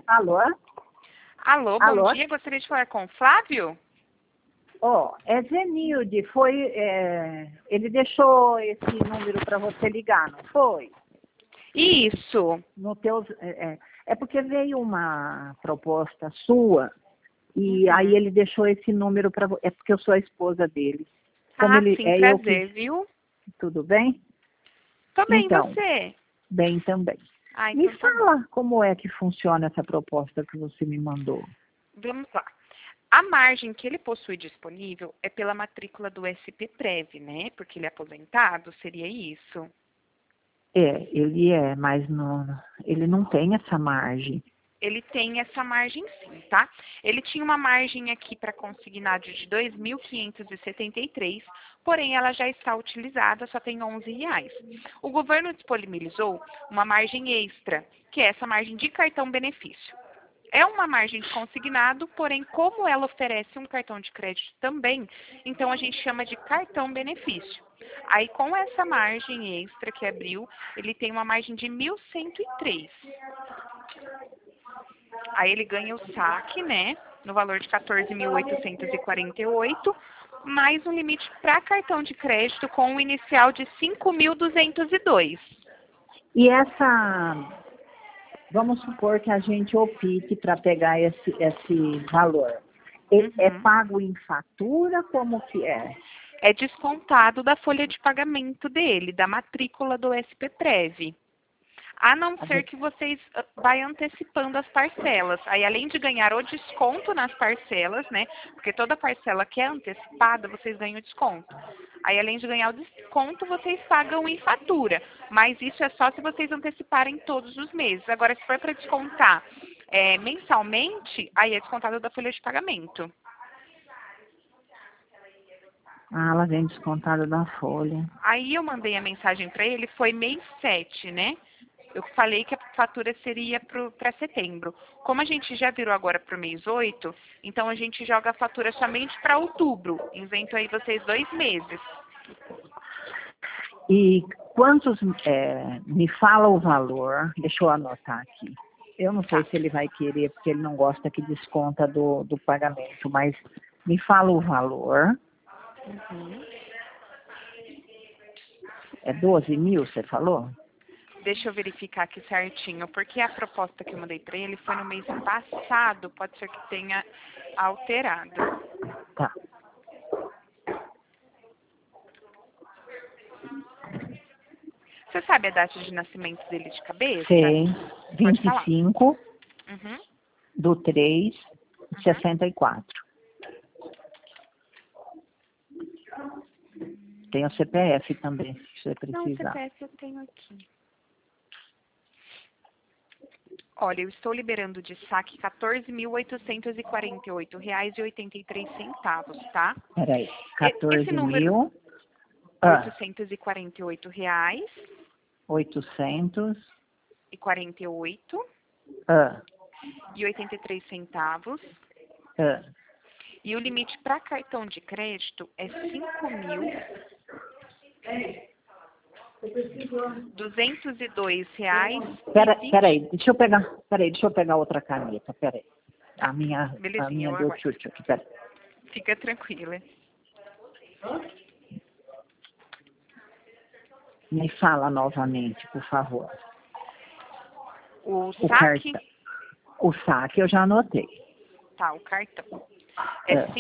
Alô? Alô, Alô? bom dia. Gostaria de falar com o Flávio? É Zenilde. Ele deixou esse número para você ligar, não foi? Isso. No teus, é porque veio uma proposta sua e aí ele deixou esse número para você. É porque eu sou a esposa dele. Sim, prazer, viu? Tudo bem? Tô bem, Então, você? bem também. Então Me fala como é que funciona essa proposta que você me mandou. Vamos lá. A margem que ele possui disponível é pela matrícula do SP-Prev, né? Porque ele é aposentado, seria isso? Ele mas ele não tem essa margem. Ele tem essa margem sim, tá? Ele tinha uma margem aqui para consignado de 2.573, porém ela já está utilizada, só tem R$ 11. O governo disponibilizou uma margem extra, que é essa margem de cartão benefício. É uma margem de consignado, porém, como ela oferece um cartão de crédito também, então a gente chama de cartão benefício. Aí, com essa margem extra que abriu, ele tem uma margem de 1.103. Aí ele ganha o saque, né, no valor de 14.848, mais um limite para cartão de crédito com um inicial de 5.202. E vamos supor que a gente opte para pegar esse valor. É pago em fatura? Como que é? É descontado da folha de pagamento dele, da matrícula do SP-Prev. A não ser que vocês vai antecipando as parcelas. Aí, além de ganhar o desconto nas parcelas, né? Porque toda parcela que é antecipada, vocês ganham desconto. Aí, além de ganhar o desconto, vocês pagam em fatura. Mas isso é só se vocês anteciparem todos os meses. Agora, se for para descontar mensalmente, aí é descontado da folha de pagamento. Ela vem descontada da folha. Aí eu mandei a mensagem para ele, foi mês 7, né? Eu falei que a fatura seria para setembro. Como a gente já virou agora para o mês 8, então a gente joga a fatura somente para outubro. Invento aí vocês 2 meses. E quantos, me fala o valor, deixa eu anotar aqui. Eu não sei se ele vai querer, porque ele não gosta que desconta do pagamento, mas me fala o valor. É 12 mil, você falou? Deixa eu verificar aqui certinho, porque a proposta que eu mandei para ele foi no mês passado, pode ser que tenha alterado. Tá. Você sabe a data de nascimento dele de cabeça? Sei. 25 do 3, 64. Tem o CPF também, se você precisar. Não, o CPF eu tenho aqui. Olha, eu estou liberando de saque R$ 14.848,83, tá? Peraí, 14 mil... 848 reais 800 e 48 e 83 centavos. E o limite para cartão de crédito é R$ 5.202. Deixa eu pegar outra caneta, peraí. A minha do tchutchu aqui, peraí. Fica tranquila. Me fala novamente, por favor. O saque? O saque eu já anotei. Tá, o cartão. É R$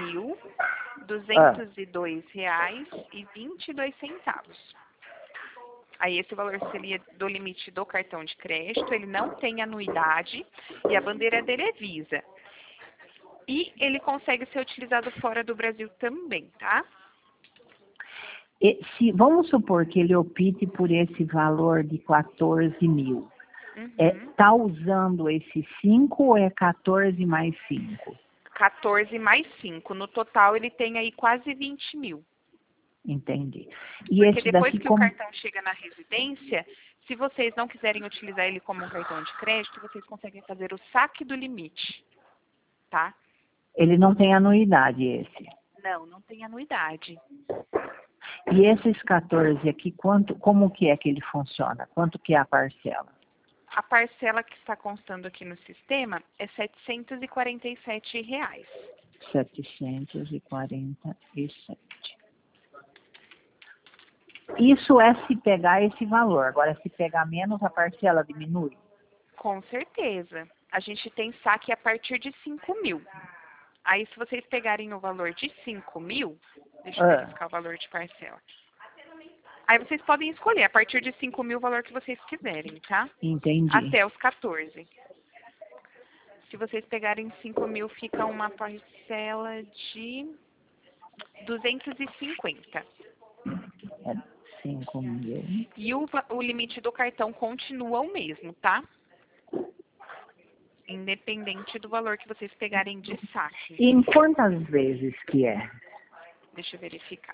5.202,22. Aí esse valor seria do limite do cartão de crédito, ele não tem anuidade e a bandeira dele é Visa. E ele consegue ser utilizado fora do Brasil também, tá? Vamos supor que ele opte por esse valor de 14 mil. Tá usando esse 5 ou é 14 mais 5? 14 mais 5. No total ele tem aí quase 20 mil. Entendi. Porque depois que o cartão chega na residência, se vocês não quiserem utilizar ele como um cartão de crédito, vocês conseguem fazer o saque do limite, tá? Ele não tem anuidade, esse? Não tem anuidade. E esses 14 aqui, como que é que ele funciona? Quanto que é a parcela? A parcela que está constando aqui no sistema é R$ 747. R$ 747. Isso é se pegar esse valor. Agora, se pegar menos, a parcela diminui? Com certeza. A gente tem saque a partir de 5.000. Aí, se vocês pegarem o valor de 5.000, deixa eu verificar o valor de parcela. Aí, vocês podem escolher a partir de 5.000 o valor que vocês quiserem, tá? Entendi. Até os 14. Se vocês pegarem 5.000, fica uma parcela de 250. É 5.000. E o limite do cartão continua o mesmo, tá? Independente do valor que vocês pegarem de saque. E em quantas vezes que é? Deixa eu verificar.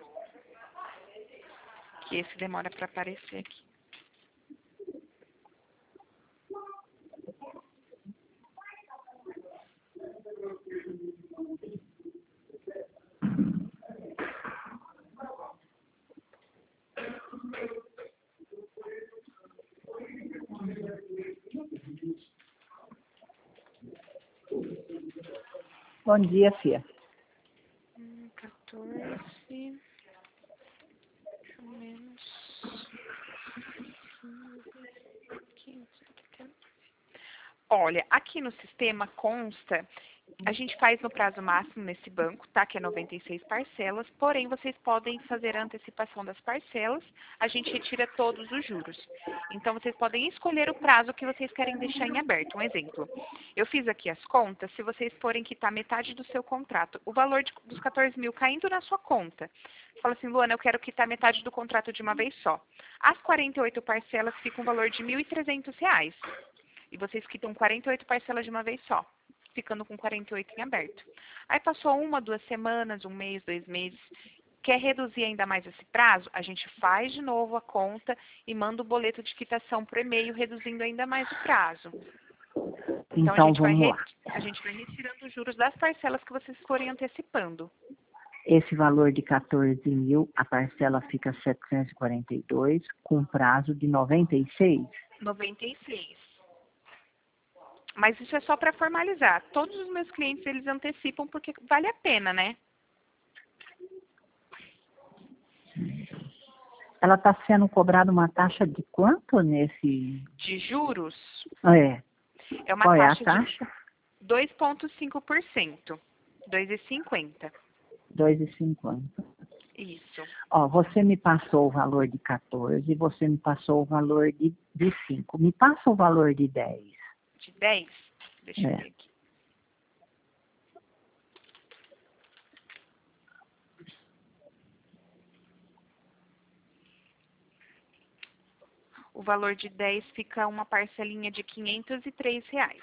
Que esse demora para aparecer aqui. Bom dia, Fia. 14. Menos 15. Olha, aqui no sistema consta, a gente faz no prazo máximo nesse banco, tá? Que é 96 parcelas, porém vocês podem fazer a antecipação das parcelas, a gente retira todos os juros. Então vocês podem escolher o prazo que vocês querem deixar em aberto. Um exemplo, eu fiz aqui as contas, se vocês forem quitar metade do seu contrato, o valor dos 14.000 caindo na sua conta. Você fala assim, Luana, eu quero quitar metade do contrato de uma vez só. As 48 parcelas ficam um valor de R$ 1.300. E vocês quitam 48 parcelas de uma vez só, ficando com 48 em aberto. Aí passou 1, 2 semanas, 1 mês, 2 meses. Quer reduzir ainda mais esse prazo? A gente faz de novo a conta e manda o boleto de quitação por e-mail, reduzindo ainda mais o prazo. Então Então vamos lá. A gente vai retirando os juros das parcelas que vocês forem antecipando. Esse valor de 14.000, a parcela fica 742, com prazo de 96? 96. Mas isso é só para formalizar. Todos os meus clientes, eles antecipam porque vale a pena, né? Ela está sendo cobrada uma taxa de quanto nesse... De juros? É. É uma Qual é a taxa taxa? de 2,5%. 2,50. 2,50. Isso. Ó, você me passou o valor de 14, você me passou o valor de 5. Me passa o valor de 10. De 10? Deixa eu ver aqui. O valor de 10 fica uma parcelinha de R$ 503.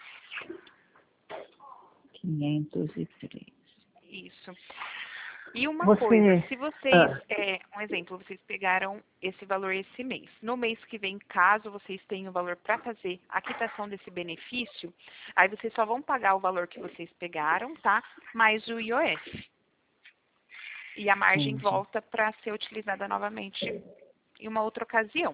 503. Isso. E uma Você... coisa, se vocês, um exemplo, vocês pegaram esse valor esse mês. No mês que vem, caso vocês tenham o valor para fazer a quitação desse benefício, aí vocês só vão pagar o valor que vocês pegaram, tá? Mais o IOF. E a margem volta para ser utilizada novamente em uma outra ocasião.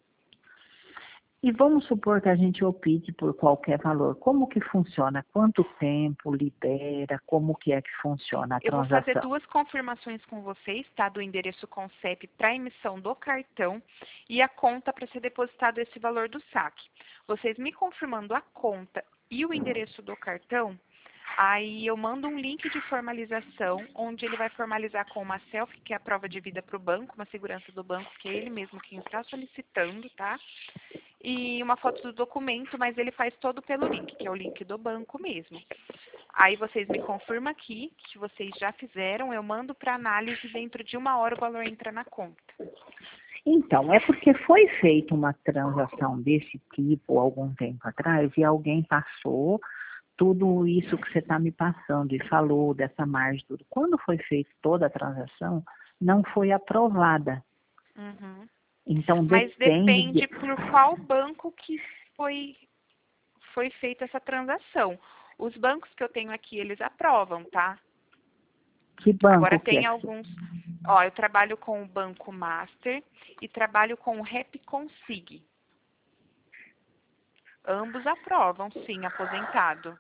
E vamos supor que a gente opte por qualquer valor. Como que funciona? Quanto tempo libera? Como que é que funciona a Eu vou transação? fazer 2 confirmações com vocês, tá? Do endereço CONCEP para emissão do cartão e a conta para ser depositado esse valor do saque. Vocês me confirmando a conta e o endereço do cartão, aí eu mando um link de formalização, onde ele vai formalizar com uma selfie, que é a prova de vida para o banco, uma segurança do banco, que é ele mesmo quem está solicitando, tá? E uma foto do documento, mas ele faz todo pelo link, que é o link do banco mesmo. Aí vocês me confirmam aqui que vocês já fizeram, eu mando para análise, dentro de 1 hora o valor entra na conta. Então, é porque foi feita uma transação desse tipo algum tempo atrás e alguém passou tudo isso que você está me passando e falou dessa margem, tudo. Quando foi feita toda a transação, não foi aprovada. Uhum. Então, Mas depende por qual banco que foi feita essa transação. Os bancos que eu tenho aqui, eles aprovam, tá? Que banco Agora que tem é? alguns... Ó, eu trabalho com o Banco Master e trabalho com o Rap Consig. Ambos aprovam, sim, aposentado.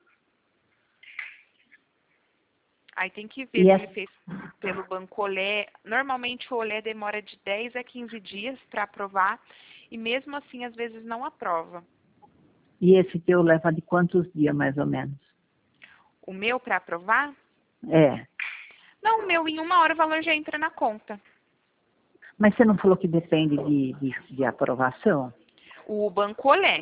Aí tem que ver se ele fez pelo Banco Olé. Normalmente o Olé demora de 10 a 15 dias para aprovar e mesmo assim às vezes não aprova. E esse teu leva de quantos dias, mais ou menos? O meu para aprovar? É. Não, o meu em 1 hora o valor já entra na conta. Mas você não falou que depende de aprovação? O Banco Olé.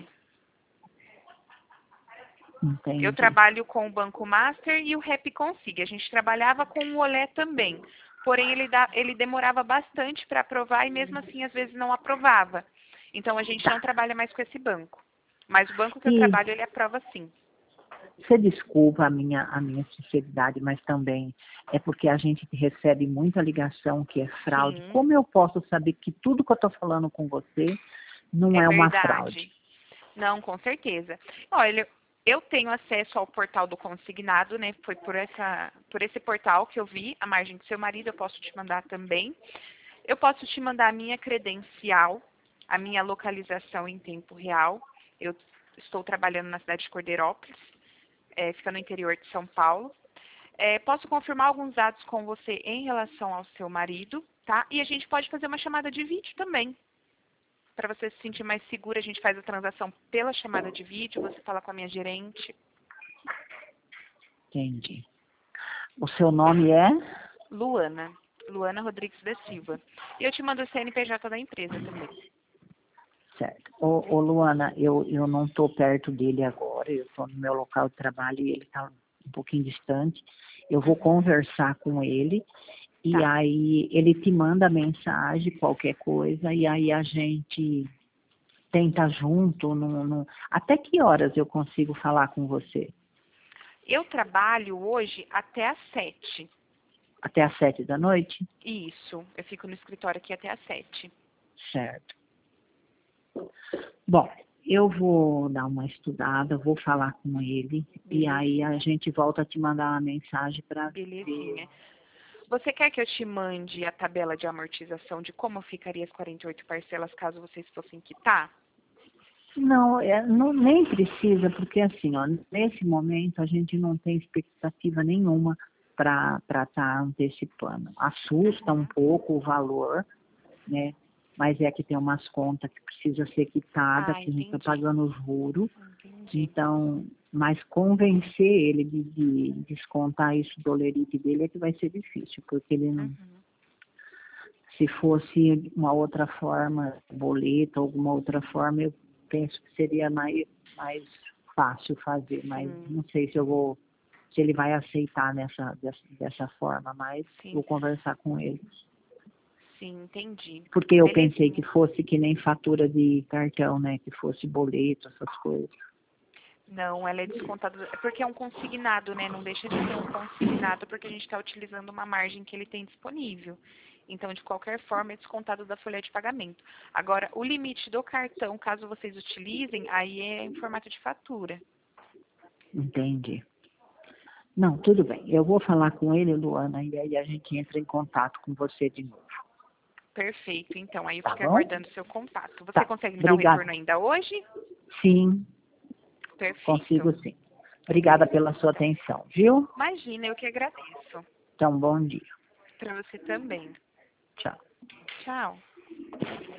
Entendi. Eu trabalho com o Banco Master e o Repconsig. A gente trabalhava com o Olé também. Porém, ele demorava bastante para aprovar e mesmo assim, às vezes, não aprovava. Então, a gente não trabalha mais com esse banco. Mas o banco que eu trabalho, ele aprova sim. Você desculpa a minha sinceridade, mas também é porque a gente recebe muita ligação que é fraude. Sim. Como eu posso saber que tudo que eu estou falando com você não é uma fraude? Não, com certeza. Olha, eu tenho acesso ao portal do consignado, né? Foi por esse portal que eu vi a margem do seu marido, eu posso te mandar também. Eu posso te mandar a minha credencial, a minha localização em tempo real. Eu estou trabalhando na cidade de Cordeirópolis, fica no interior de São Paulo. Posso confirmar alguns dados com você em relação ao seu marido, tá? E a gente pode fazer uma chamada de vídeo também. Para você se sentir mais segura, a gente faz a transação pela chamada de vídeo, você fala com a minha gerente. Entendi. O seu nome é? Luana Rodrigues da Silva. E eu te mando o CNPJ da empresa também. Certo. Ô Luana, eu não estou perto dele agora, eu estou no meu local de trabalho e ele está um pouquinho distante. Eu vou conversar com ele e aí ele te manda mensagem, qualquer coisa, e aí a gente tenta junto. Até que horas eu consigo falar com você? Eu trabalho hoje até às 7. Até às 7 da noite? Isso, eu fico no escritório aqui até às 7. Certo. Bom, eu vou dar uma estudada, vou falar com ele. E aí a gente volta a te mandar uma mensagem para Belezinha. Você quer que eu te mande a tabela de amortização de como ficaria as 48 parcelas caso vocês fossem quitar? Não, nem precisa, porque assim, ó, nesse momento a gente não tem expectativa nenhuma para estar antecipando. Assusta um pouco o valor, né? Mas é que tem umas contas que precisa ser quitada, que a gente está pagando juro. Então, mas convencer ele de descontar isso do olerite dele é que vai ser difícil, porque ele não... Se fosse uma outra forma, boleto, alguma outra forma, eu penso que seria mais fácil fazer, mas não sei se ele vai aceitar dessa forma, mas vou conversar com ele. Sim, entendi. Porque eu pensei que fosse que nem fatura de cartão, né? Que fosse boleto, essas coisas. Não, ela é descontada, é porque é um consignado, né? Não deixa de ser um consignado porque a gente está utilizando uma margem que ele tem disponível. Então, de qualquer forma, é descontado da folha de pagamento. Agora, o limite do cartão, caso vocês utilizem, aí é em formato de fatura. Entendi. Não, tudo bem. Eu vou falar com ele, Luana, e aí a gente entra em contato com você de novo. Perfeito. Então, aí eu fico aguardando o seu contato. Você Tá. consegue me dar um retorno ainda hoje? Sim. Perfeito. Consigo sim. Obrigada pela sua atenção, viu? Imagina, eu que agradeço. Então, bom dia. Para você também. Tchau. Tchau.